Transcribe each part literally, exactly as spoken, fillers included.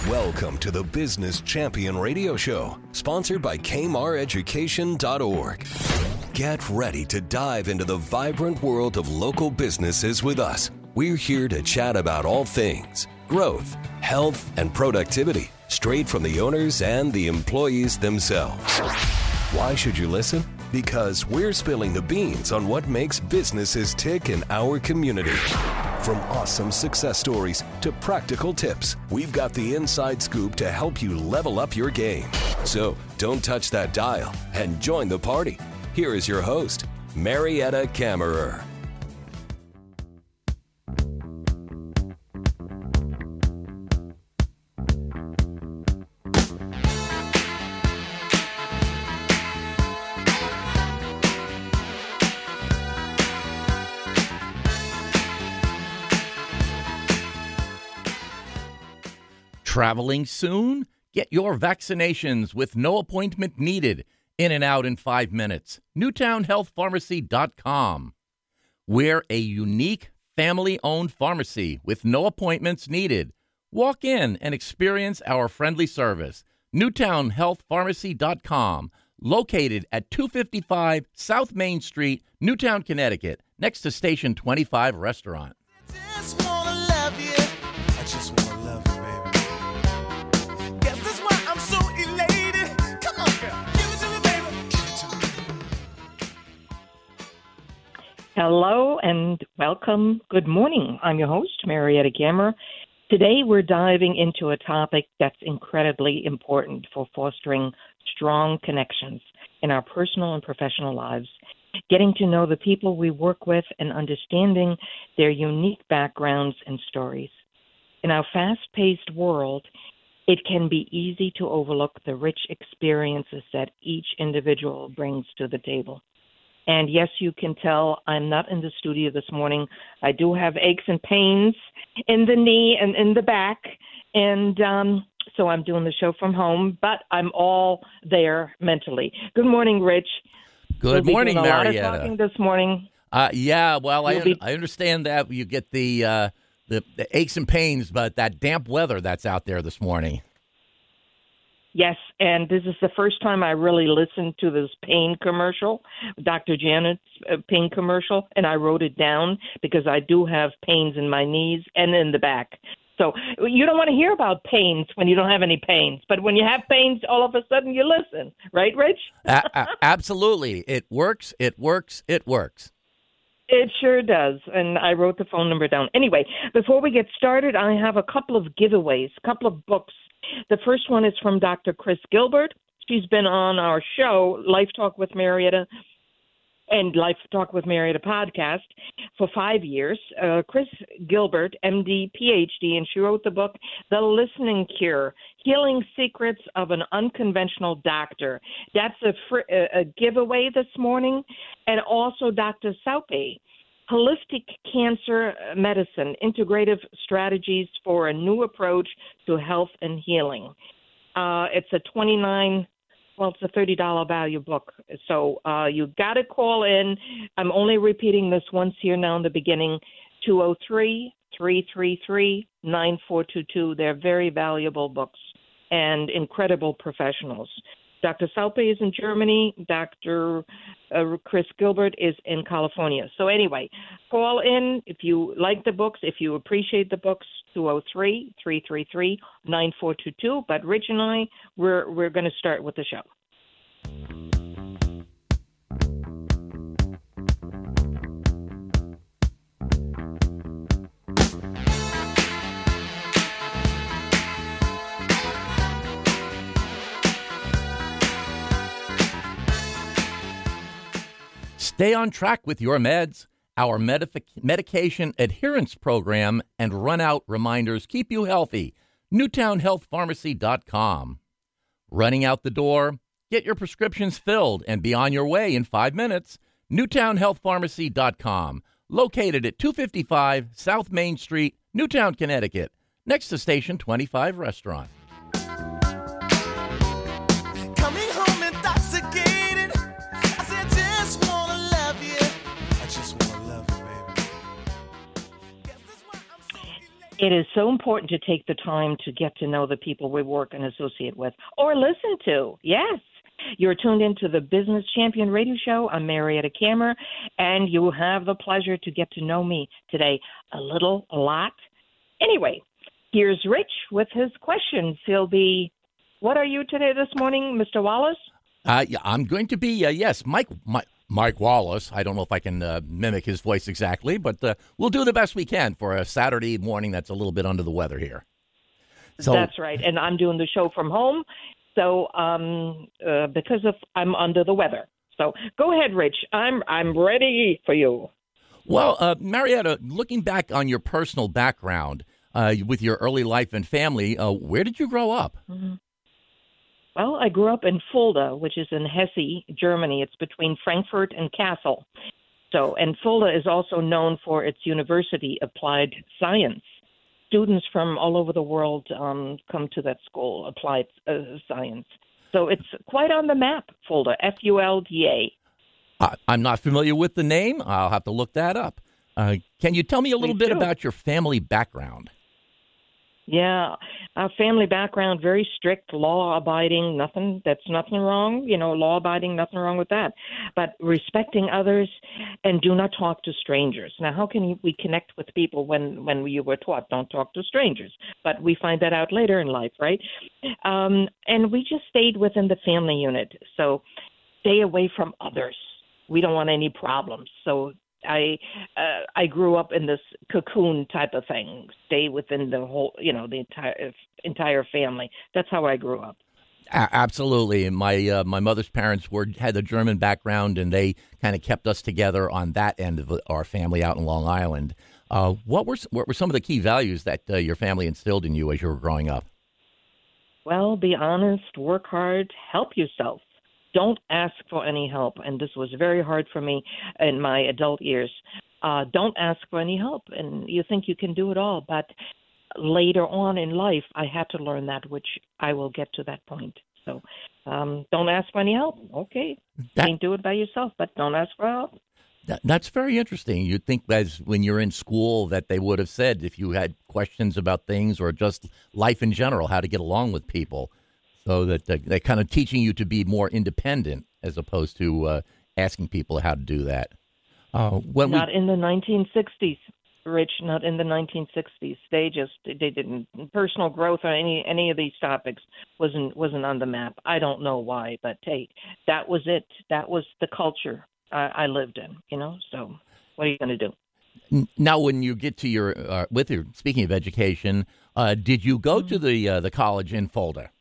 Welcome to the Business Champion Radio Show, sponsored by K M A R Education dot org. Get ready to dive into the vibrant world of local businesses with us. We're here to chat about all things growth, health, and productivity, straight from the owners and the employees themselves. Why should you listen? Because we're spilling the beans on what makes businesses tick in our community. From awesome success stories to practical tips, we've got the inside scoop to help you level up your game. So don't touch that dial and join the party. Here is your host, Marietta Kammerer. Traveling soon? Get your vaccinations with no appointment needed. In and out in five minutes. Newtown Health Pharmacy dot com. We're a unique family-owned pharmacy with no appointments needed. Walk in and experience our friendly service. Newtown Health Pharmacy dot com. Located at two fifty-five South Main Street, Newtown, Connecticut, next to Station twenty-five Restaurant. I just wanna love you. I just wanna love you, baby. Guess that's why I'm so elated. Come on, girl. Give it to me, baby. Give it to me. Hello and welcome. Good morning. I'm your host, Marietta Kammerer. Today we're diving into a topic that's incredibly important for fostering strong connections in our personal and professional lives, getting to know the people we work with and understanding their unique backgrounds and stories. In our fast-paced world, it can be easy to overlook the rich experiences that each individual brings to the table. And yes, you can tell I'm not in the studio this morning. I do have aches and pains in the knee and in the back, and um, so I'm doing the show from home, but I'm all there mentally. Good morning, Rich. Good we'll morning, be doing a Marietta. lot of talking this morning. Uh, yeah, well, I, You'll be- I understand that you get the, uh, the the aches and pains, but that damp weather that's out there this morning. Yes, and this is the first time I really listened to this pain commercial, Doctor Janet's uh, pain commercial, and I wrote it down because I do have pains in my knees and in the back. So you don't want to hear about pains when you don't have any pains, but when you have pains, all of a sudden you listen, right, Rich? a- a- absolutely. It works, it works, it works. It sure does, and I wrote the phone number down. Anyway, before we get started, I have a couple of giveaways, a couple of books. The first one is from Doctor Chris Gilbert. She's been on our show, Life Talk with Marietta, and Life Talk with Marietta podcast for five years. Uh, Chris Gilbert, M D, P H D, and she wrote the book, The Listening Cure, Healing Secrets of an Unconventional Doctor. That's a, fr- a giveaway this morning. And also Doctor Saupe, Holistic Cancer Medicine, Integrative Strategies for a New Approach to Health and Healing. Uh, it's a twenty-nine Well, it's a thirty dollars value book. So uh, you got to call in. I'm only repeating this once here now in the beginning, two oh three, three three three, nine four two two. They're very valuable books and incredible professionals. Doctor Saupe is in Germany. Doctor Uh, Chris Gilbert is in California. So anyway, call in if you like the books, if you appreciate the books, two oh three, three three three, nine four two two. But Rich and I, we're we're going to start with the show. Stay on track with your meds. Our medific- medication adherence program and run-out reminders keep you healthy. Newtown Health Pharmacy dot com. Running out the door? Get your prescriptions filled and be on your way in five minutes. Newtown Health Pharmacy dot com. Located at two fifty-five South Main Street, Newtown, Connecticut, next to Station twenty-five Restaurant. Coming home intoxicated. I said, I just wanna love you. I just wanna love you, baby. Guess that's why I'm so elated. It is so important to take the time to get to know the people we work and associate with or listen to. Yes. You're tuned into the Business Champion Radio Show. I'm Marietta Kammer, and you have the pleasure to get to know me today a little, a lot. Anyway, here's Rich with his questions. He'll be, what are you today this morning, Mister Wallace? Uh, yeah, I'm going to be, uh, yes, Mike, Mike Mike Wallace. I don't know if I can uh, mimic his voice exactly, but uh, we'll do the best we can for a Saturday morning that's a little bit under the weather here. So, that's right, and I'm doing the show from home, so um, uh, because of I'm under the weather. So go ahead, Rich. I'm I'm ready for you. Well, uh, Marietta, looking back on your personal background uh, with your early life and family, uh, where did you grow up? Mm-hmm. Well, I grew up in Fulda, which is in Hesse, Germany. It's between Frankfurt and Kassel. So, and Fulda is also known for its University Applied Science. Students from all over the world um, come to that school, Applied uh, Science. So it's quite on the map, Fulda, F U L D A. I, I'm not familiar with the name. I'll have to look that up. Uh, can you tell me a little Me bit too. about your family background? Yeah, our family background, very strict, law-abiding, nothing, that's nothing wrong, you know, law-abiding, nothing wrong with that. But respecting others and do not talk to strangers. Now, how can we connect with people when, when you were taught don't talk to strangers? But we find that out later in life, right? Um, and we just stayed within the family unit. So stay away from others. We don't want any problems. So I uh, I grew up in this cocoon type of thing. Stay within the whole, you know, the entire entire family. That's how I grew up. A- absolutely. And my uh, my mother's parents were had a German background, and they kind of kept us together on that end of our family out in Long Island. Uh, what were what were some of the key values that uh, your family instilled in you as you were growing up? Well, be honest, work hard, help yourself. Don't ask for any help. And this was very hard for me in my adult years. Uh, don't ask for any help. And you think you can do it all. But later on in life, I had to learn that, which I will get to that point. So um, don't ask for any help. Okay. That, Can't do it by yourself, but don't ask for help. That, that's very interesting. You'd think as when you're in school that they would have said if you had questions about things or just life in general, how to get along with people. So that they're kind of teaching you to be more independent as opposed to uh, asking people how to do that. Uh, when not we, in the nineteen sixties, Rich. Not in the nineteen sixties. They just they didn't. Personal growth or any any of these topics wasn't wasn't on the map. I don't know why, but hey, that was it. That was the culture I, I lived in. You know. So what are you going to do? Now, when you get to your uh, with your speaking of education, uh, did you go mm-hmm. to the uh, the college in Fulda?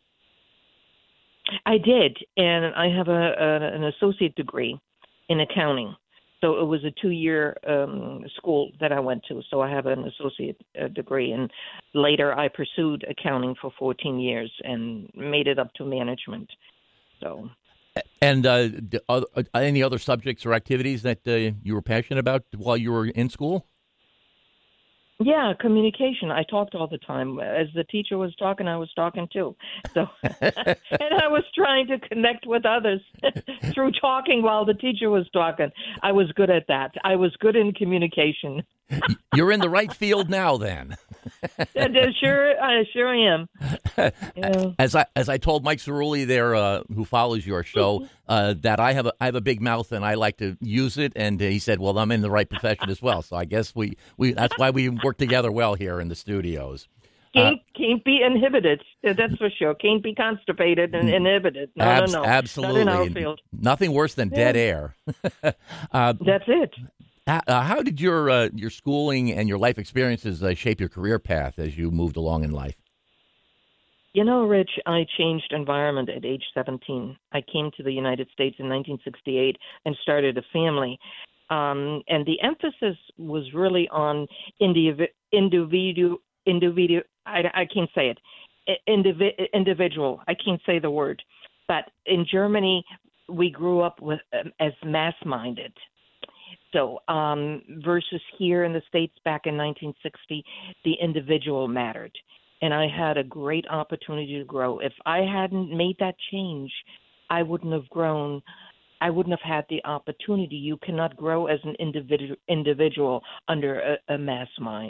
I did, and I have a, a an associate degree in accounting. So it was a two-year um, school that I went to. So I have an associate uh, degree, and later I pursued accounting for fourteen years and made it up to management. So, and uh, are, are any other subjects or activities that uh, you were passionate about while you were in school? Yeah, communication. I talked all the time. As the teacher was talking, I was talking too. So, and I was trying to connect with others through talking while the teacher was talking. I was good at that. I was good in communication. You're in the right field now, then. Sure, I sure am. Yeah. As I as I told Mike Cerulli there, uh, who follows your show, uh, that I have a I have a big mouth and I like to use it, and he said, "Well, I'm in the right profession as well." So I guess we, we that's why we work together well here in the studios. Can't, uh, can't be inhibited. That's for sure. Can't be constipated and inhibited. No, abs- no, no. Absolutely. Not in our field. Nothing worse than yeah. dead air. uh, That's it. Uh, how did your uh, your schooling and your life experiences uh, shape your career path as you moved along in life? You know, Rich, I changed environment at age seventeen. I came to the United States in nineteen sixty-eight and started a family. Um, and the emphasis was really on individual, individual, individual, I, I can't say it, Indivi- individual. I can't say the word. But in Germany, we grew up with um, as mass-minded. So um, versus here in the States back in nineteen sixty, the individual mattered. And I had a great opportunity to grow. If I hadn't made that change, I wouldn't have grown. I wouldn't have had the opportunity. You cannot grow as an individual individual under a, a mass mind.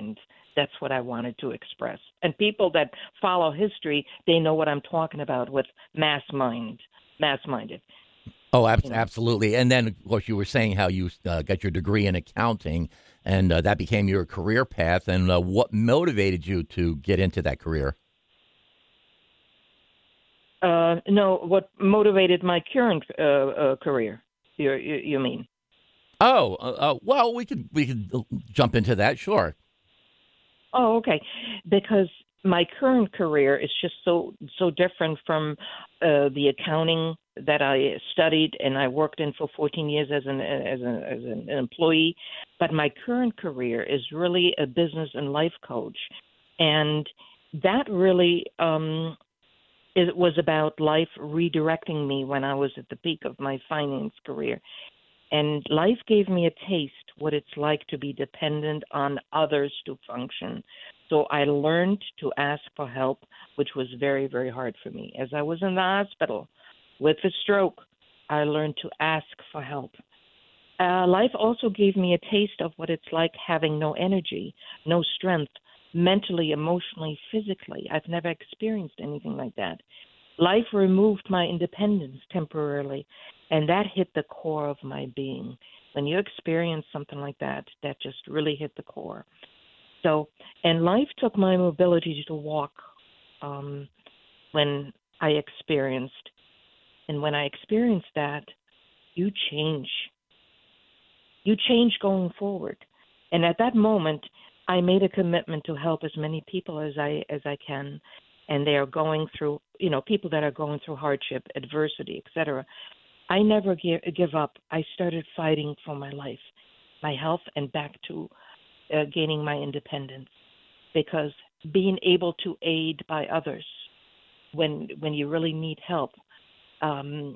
That's what I wanted to express. And people that follow history, they know what I'm talking about with mass mind, mass-minded. Oh, ab- absolutely. And then, of course, you were saying how you uh, got your degree in accounting, and uh, that became your career path. And uh, what motivated you to get into that career? Uh, no, what motivated my current uh, uh, career? You, you you mean? Oh, uh, uh, well, we could we could jump into that, sure. Oh, okay. Because my current career is just so so different from uh, the accounting that I studied and I worked in for fourteen years as an as, a, as an employee. But my current career is really a business and life coach, and that really um, it was about life redirecting me when I was at the peak of my finance career. And life gave me a taste what it's like to be dependent on others to function. So I learned to ask for help, which was very, very hard for me. As I was in the hospital with a stroke, I learned to ask for help. Uh, life also gave me a taste of what it's like having no energy, no strength, mentally, emotionally, physically. I've never experienced anything like that. Life removed my independence temporarily, and that hit the core of my being. When you experience something like that, that just really hit the core. So, and life took my mobility to walk um, when I experienced. And when I experienced that, you change. You change going forward. And at that moment, I made a commitment to help as many people as I as I can. And they are going through, you know, people that are going through hardship, adversity, et cetera. I never give, give up. I started fighting for my life, my health, and back to uh, gaining my independence. Because being able to aid by others when when you really need help, um,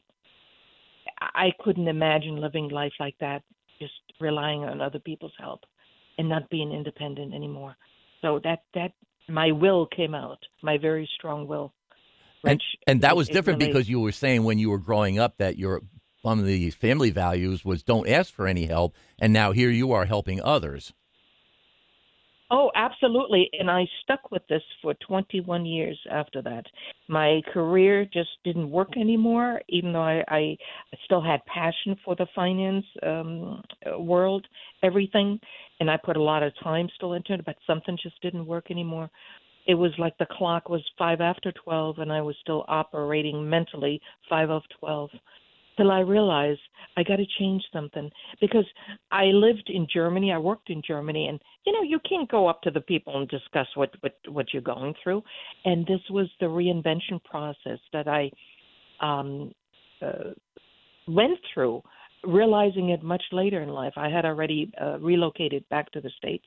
I couldn't imagine living life like that, just relying on other people's help and not being independent anymore. So that that my will came out, my very strong will. And, and that was it different really, because you were saying when you were growing up that your one of the family values was don't ask for any help, and now here you are helping others. Oh, absolutely. And I stuck with this for twenty-one years after that. My career just didn't work anymore, even though I, I still had passion for the finance um, world, everything. And I put a lot of time still into it, but something just didn't work anymore. It was like the clock was five after twelve, and I was still operating mentally five of twelve. Till I realized I got to change something, because I lived in Germany, I worked in Germany, and you know you can't go up to the people and discuss what what, what you're going through. And this was the reinvention process that I um, uh, went through, realizing it much later in life. I had already uh, relocated back to the States,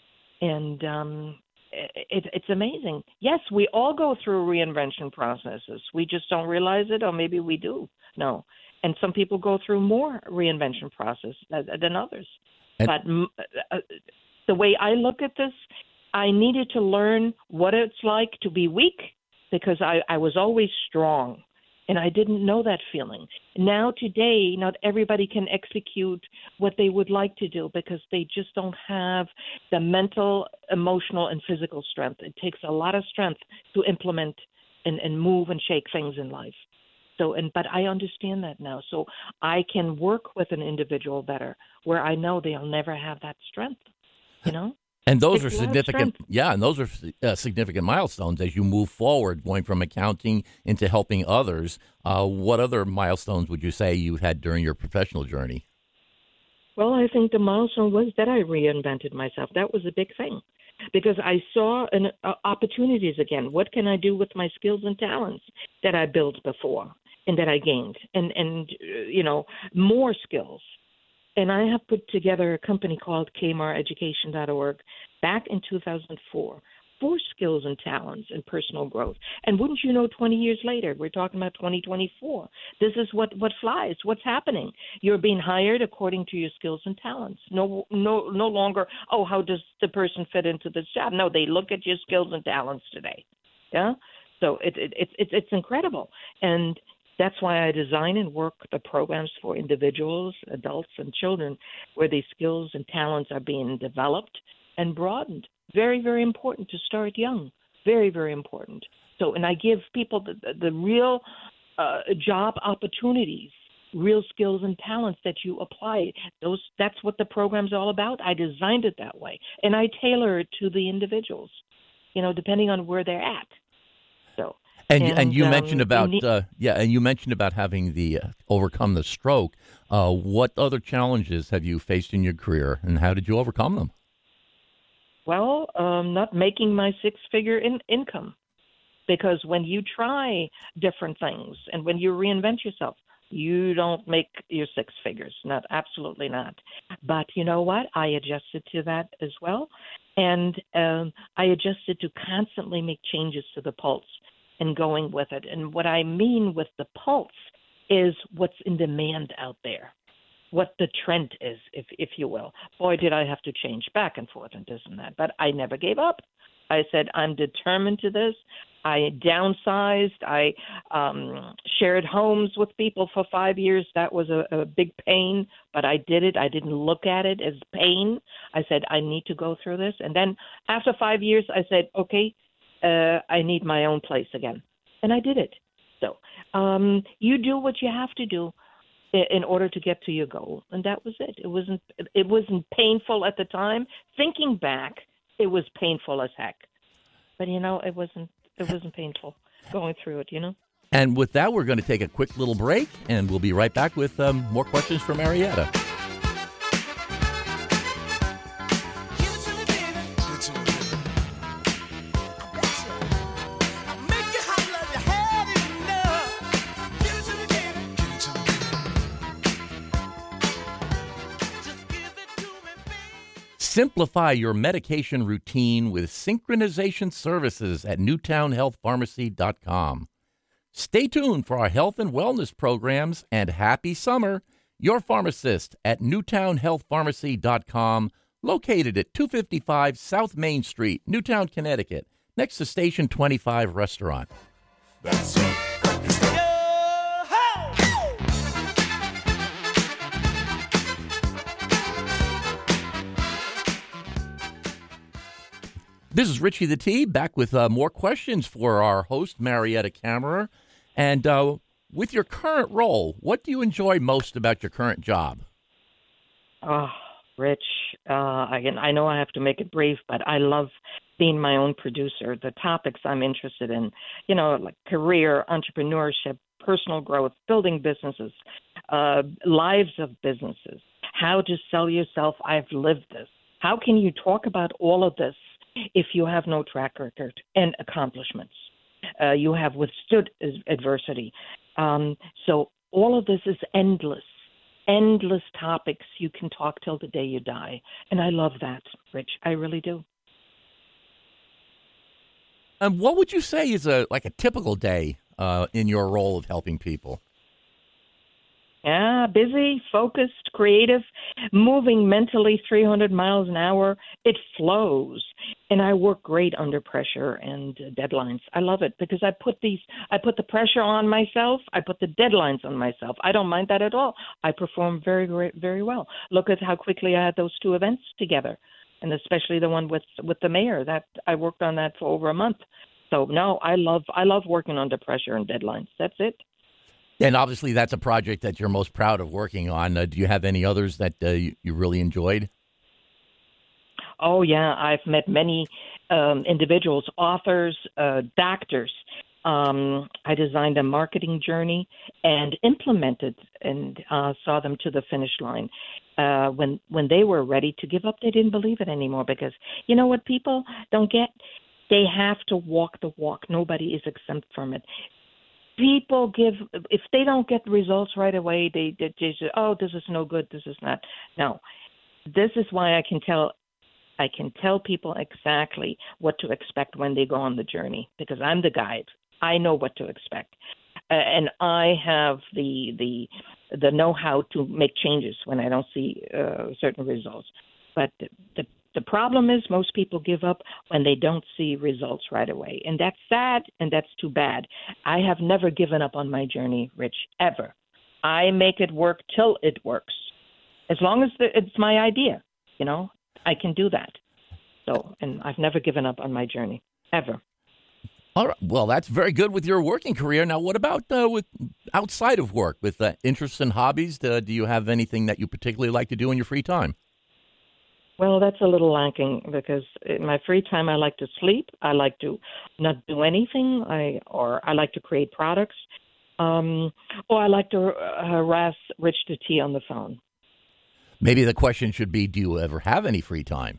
and um, it, it's amazing. Yes, we all go through reinvention processes. We just don't realize it, or maybe we do. No. And some people go through more reinvention process than others. And but uh, the way I look at this, I needed to learn what it's like to be weak, because I, I was always strong, and I didn't know that feeling. Now today, not everybody can execute what they would like to do because they just don't have the mental, emotional, and physical strength. It takes a lot of strength to implement and, and move and shake things in life. So, and but I understand that now, so I can work with an individual better, where I know they'll never have that strength. You know, and those it's are significant. Yeah, and those are uh, significant milestones as you move forward, going from accounting into helping others. Uh, what other milestones would you say you had during your professional journey? Well, I think the milestone was that I reinvented myself. That was a big thing, because I saw an, uh, opportunities again. What can I do with my skills and talents that I built before and that I gained, and, and uh, you know, more skills. And I have put together a company called K M A R education dot org back in two thousand four for skills and talents and personal growth. And wouldn't you know, twenty years later, we're talking about twenty twenty-four. This is what, what flies, what's happening. You're being hired according to your skills and talents. No, no, no longer, oh, how does the person fit into this job? No, they look at your skills and talents today. Yeah? So it, it, it, it, it's incredible. And that's why I design and work the programs for individuals, adults, and children, where these skills and talents are being developed and broadened. Very, very important to start young. Very, very important. So, and I give people the, the, the real uh, job opportunities, real skills and talents that you apply. Those, that's what the program's all about. I designed it that way, and I tailor it to the individuals, you know, depending on where they're at. So, and and, and you um, mentioned about ne- uh, yeah, and you mentioned about having the uh, overcome the stroke. Uh, what other challenges have you faced in your career, and how did you overcome them? Well, um, not making my six-figure in- income, because when you try different things and when you reinvent yourself, you don't make your six figures. Not absolutely not. But you know what? I adjusted to that as well, and um, I adjusted to constantly make changes to the pulse and going with it. And what I mean with the pulse is what's in demand out there, what the trend is, if if you will. Boy, did I have to change back and forth and this and that. But I never gave up. I said, I'm determined to this. I downsized. I um, shared homes with people for five years. That was a, a big pain, but I did it. I didn't look at it as pain. I said, I need to go through this. And then after five years, I said, okay, uh, I need my own place again. And I did it. So um, you do what you have to do in order to get to your goal, and that was it. It wasn't it wasn't painful at the time. Thinking back, it was painful as heck, but you know, it wasn't it wasn't painful going through it. You know. And with that, we're going to take a quick little break, and we'll be right back with um, more questions from Marietta. Give it to me, baby. Give it to me, baby. I bet you. I'll make you holler if you had enough. Give it to me, baby. Give it to me, baby. Just give it to me, baby. Simplify your medication routine with synchronization services at newtown health pharmacy dot com. Stay tuned for our health and wellness programs, and happy summer. Your pharmacist at newtown health pharmacy dot com, located at two fifty-five South Main Street, Newtown, Connecticut, next to Station twenty-five Restaurant. That's it. This is Richie the T, back with uh, more questions for our host, Marietta Kammerer. And uh, with your current role, what do you enjoy most about your current job? Oh, Rich, uh, I, I know I have to make it brief, but I love being my own producer. The topics I'm interested in, you know, like career, entrepreneurship, personal growth, building businesses, uh, lives of businesses, how to sell yourself. I've lived this. How can you talk about all of this if you have no track record and accomplishments? Uh, you have withstood adversity. Um, so all of this is endless, endless topics. You can talk till the day you die. And I love that, Rich. I really do. And what would you say is a like a typical day uh, in your role of helping people? Yeah, busy, focused, creative, moving mentally three hundred miles an hour. It flows. And I work great under pressure and uh, deadlines. I love it because I put these, I put the pressure on myself. I put the deadlines on myself. I don't mind that at all. I perform very, very, very well. Look at how quickly I had those two events together, and especially the one with with the mayor. That I worked on that for over a month. So no, I love, I love working under pressure and deadlines. That's it. And obviously, that's a project that you're most proud of working on. Uh, do you have any others that uh, you, you really enjoyed? Oh, yeah. I've met many um, individuals, authors, uh, doctors. Um, I designed a marketing journey and implemented and uh, saw them to the finish line. Uh, when when they were ready to give up, they didn't believe it anymore because, you know what people don't get? They have to walk the walk. Nobody is exempt from it. People give, if they don't get results right away, they, they, they say, oh, this is no good, this is not. No, this is why I can tell, I can tell people exactly what to expect when they go on the journey because I'm the guide. I know what to expect. Uh, and I have the, the, the know-how to make changes when I don't see uh, certain results. But the, the The problem is most people give up when they don't see results right away. And that's sad, and that's too bad. I have never given up on my journey, Rich, ever. I make it work till it works. As long as the, it's my idea, you know, I can do that. So, and I've never given up on my journey, ever. All right. Well, that's very good with your working career. Now, what about uh, with outside of work, with uh, interests and hobbies? Uh, do you have anything that you particularly like to do in your free time? Well, that's a little lacking because in my free time, I like to sleep. I like to not do anything. I or I like to create products. Um, or I like to uh, harass Rich the T on the phone. Maybe the question should be, do you ever have any free time?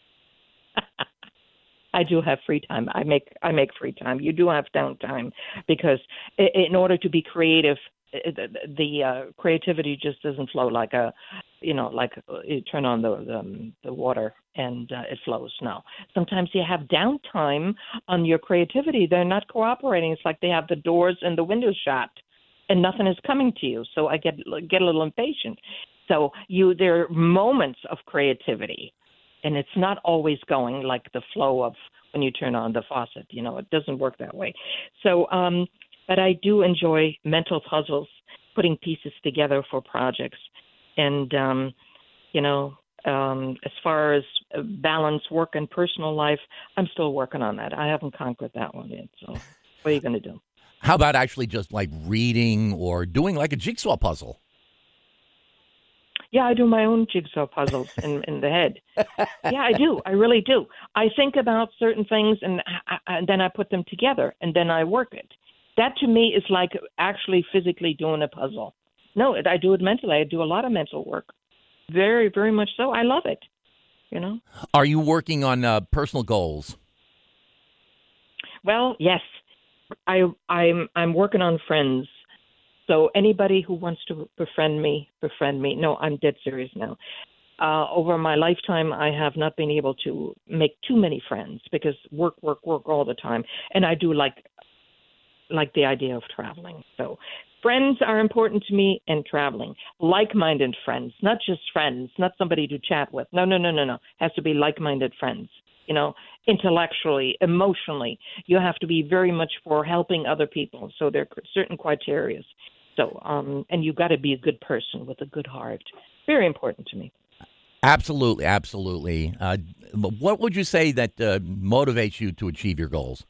I do have free time. I make I make free time. You do have downtime because in order to be creative, the, the uh, creativity just doesn't flow like a, you know, like you turn on the the, the water and uh, it flows. No, sometimes you have downtime on your creativity. They're not cooperating. It's like they have the doors and the windows shut, and nothing is coming to you. So I get get a little impatient. So you there are moments of creativity. And it's not always going like the flow of when you turn on the faucet. You know, it doesn't work that way. So, um, but I do enjoy mental puzzles, putting pieces together for projects. And, um, you know, um, as far as balance, work and personal life, I'm still working on that. I haven't conquered that one yet. So what are you going to do? How about actually just like reading or doing like a jigsaw puzzle? Yeah, I do my own jigsaw puzzles in, in the head. Yeah, I do. I really do. I think about certain things and, I, and then I put them together and then I work it. That to me is like actually physically doing a puzzle. No, I do it mentally. I do a lot of mental work. Very, very much so. I love it. You know. Are you working on uh, personal goals? Well, yes. I, I'm I'm working on friends. So anybody who wants to befriend me, befriend me. No, I'm dead serious now. Uh, over my lifetime, I have not been able to make too many friends because work, work, work all the time. And I do like like the idea of traveling. So friends are important to me and traveling. Like-minded friends, not just friends, not somebody to chat with. No, no, no, no, no. It has to be like-minded friends. You know, intellectually, emotionally, you have to be very much for helping other people. So there are certain criteria. So, um, and you've got to be a good person with a good heart. Very important to me. Absolutely, absolutely. Uh, what would you say that uh, motivates you to achieve your goals?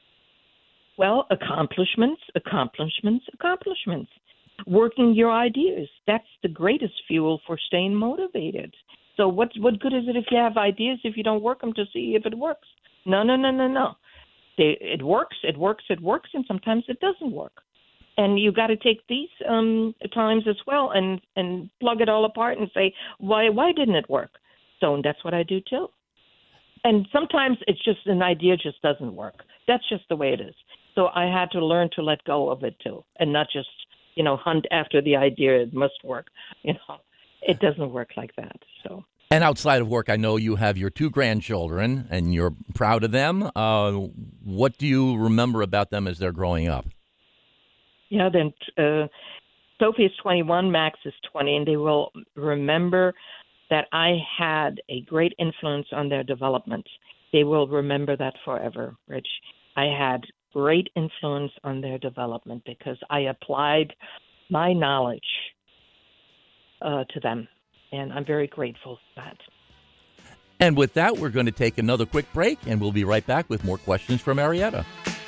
Well, accomplishments, accomplishments, accomplishments. Working your ideas. That's the greatest fuel for staying motivated. So what what good is it if you have ideas if you don't work them to see if it works? No, no, no, no, no. They, it works, it works, it works, and sometimes it doesn't work. And you got to take these um, times as well and, and plug it all apart and say, why why didn't it work? So that's what I do too. And sometimes it's just an idea just doesn't work. That's just the way it is. So I had to learn to let go of it too and not just, you know, hunt after the idea it must work. You know, it doesn't work like that. So. And outside of work, I know you have your two grandchildren and you're proud of them. Uh, what do you remember about them as they're growing up? Yeah, then uh, Sophie is twenty-one, Max is twenty, and they will remember that I had a great influence on their development. They will remember that forever, Rich. I had great influence on their development because I applied my knowledge uh, to them, and I'm very grateful for that. And with that, we're going to take another quick break, and we'll be right back with more questions from Marietta.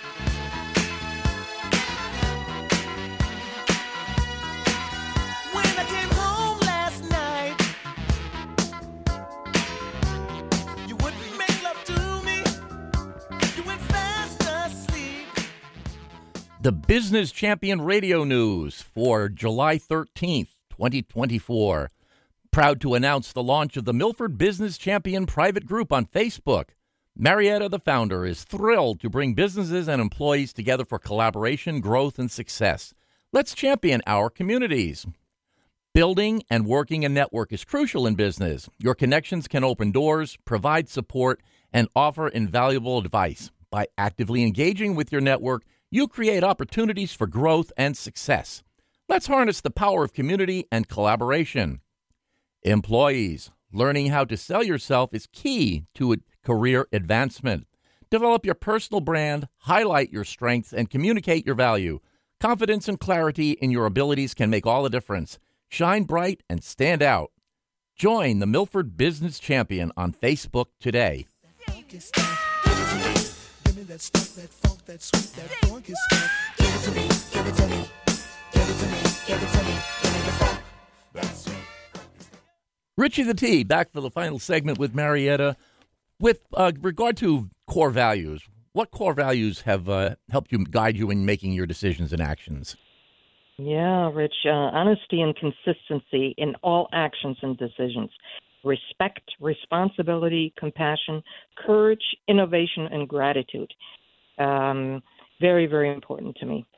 The Business Champion Radio News for July thirteenth, twenty twenty-four. Proud to announce the launch of the Milford Business Champion Private Group on Facebook. Marietta, the founder, is thrilled to bring businesses and employees together for collaboration, growth, and success. Let's champion our communities. Building and working a network is crucial in business. Your connections can open doors, provide support, and offer invaluable advice. By actively engaging with your network, you create opportunities for growth and success. Let's harness the power of community and collaboration. Employees, learning how to sell yourself is key to a career advancement. Develop your personal brand, highlight your strengths, and communicate your value. Confidence and clarity in your abilities can make all the difference. Shine bright and stand out. Join the Milford Business Champion on Facebook today. funky stuff. Give it to me. Give me that stuff, that funk, that sweet, that funky stuff. Give it to me. Give it to me. Give it to me. Give it to me. Give me the funk, that sweet. Richie the T, back for the final segment with Marietta. With uh, regard to core values, what core values have uh, helped you guide you in making your decisions and actions? Yeah, Rich, uh, honesty and consistency in all actions and decisions. Respect, responsibility, compassion, courage, innovation, and gratitude. Um, very, very important to me.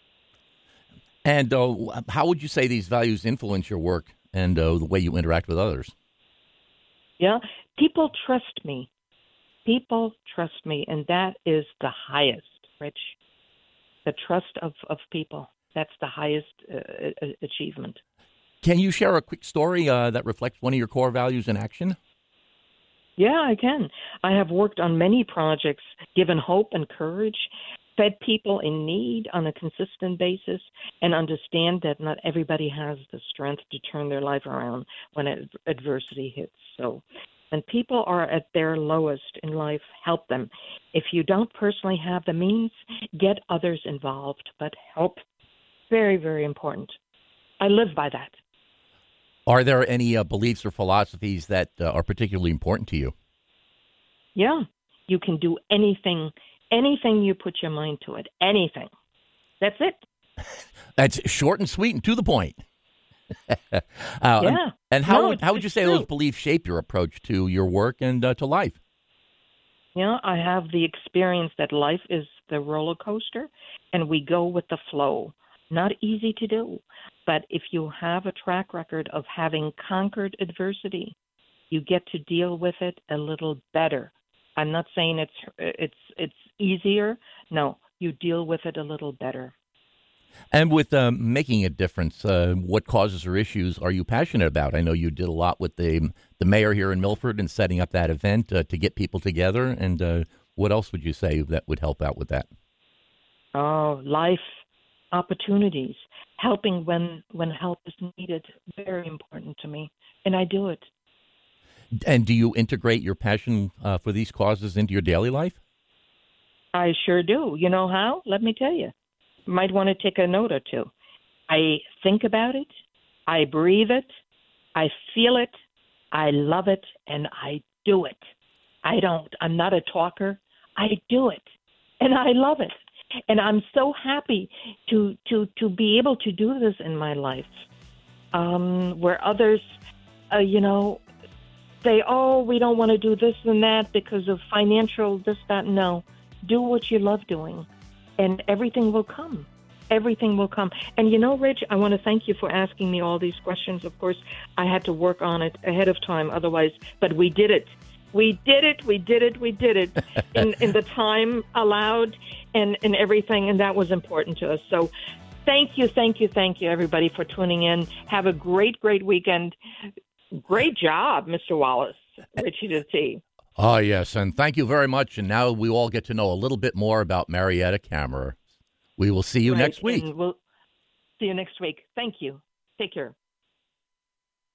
And uh, how would you say these values influence your work and uh, the way you interact with others? Yeah, people trust me. People trust me, and that is the highest, Rich. The trust of, of people. That's the highest uh, achievement. Can you share a quick story uh, that reflects one of your core values in action? Yeah, I can. I have worked on many projects, given hope and courage, fed people in need on a consistent basis, and understand that not everybody has the strength to turn their life around when ad- adversity hits. So when people are at their lowest in life, help them. If you don't personally have the means, get others involved, but help. Very, very important. I live by that. Are there any uh, beliefs or philosophies that uh, are particularly important to you? Yeah, you can do anything, anything you put your mind to it, anything. That's it. That's short and sweet and to the point. uh, yeah. And, and how, no, would, how would you say true. those beliefs shape your approach to your work and uh, to life? Yeah, I have the experience that life is the roller coaster, and we go with the flow. Not easy to do, but if you have a track record of having conquered adversity, you get to deal with it a little better. I'm not saying it's it's it's easier. No, you deal with it a little better. And with um, making a difference, uh, what causes or issues are you passionate about? I know you did a lot with the the mayor here in Milford and setting up that event uh, to get people together. And uh, what else would you say that would help out with that? Oh, life. Opportunities, helping when when help is needed, very important to me, and I do it. And do you integrate your passion uh, for these causes into your daily life? I sure do. You know how? Let me tell you. You might want to take a note or two. I think about it, I breathe it, I feel it, I love it, and I do it. I don't, I'm not a talker. I do it, and I love it. And I'm so happy to to to be able to do this in my life, um, where others, uh, you know, say, "Oh, we don't want to do this and that because of financial this that." No, do what you love doing, and everything will come. Everything will come. And you know, Rich, I want to thank you for asking me all these questions. Of course, I had to work on it ahead of time, otherwise, but we did it. We did it, we did it, we did it in, in the time allowed and, and everything, and that was important to us. So thank you, thank you, thank you, everybody, for tuning in. Have a great, great weekend. Great job, Mister Wallace, Richie the T. Oh, yes, and thank you very much. And now we all get to know a little bit more about Marietta Kammerer. We will see you Right, next week. And we'll see you next week. Thank you. Take care.